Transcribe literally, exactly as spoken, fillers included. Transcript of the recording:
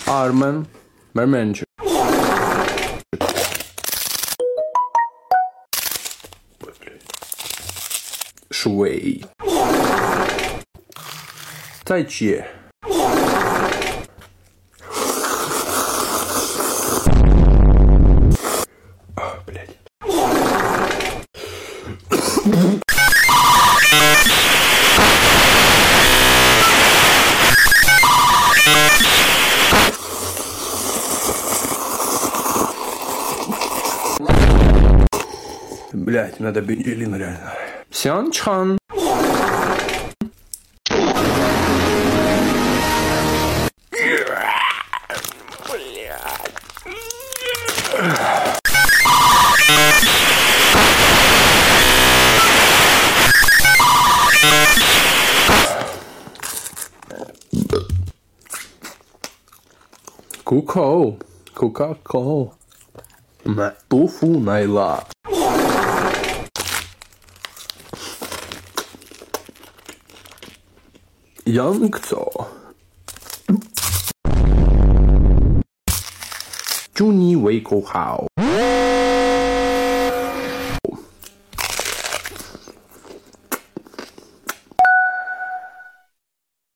Armen Mermenci. Швей. 再见。А, блядь. Блядь, надо бензин реально. Сянчхан. Кукол, Кока-Кол, тофу найла. Янгцо. Чуни вейко хао.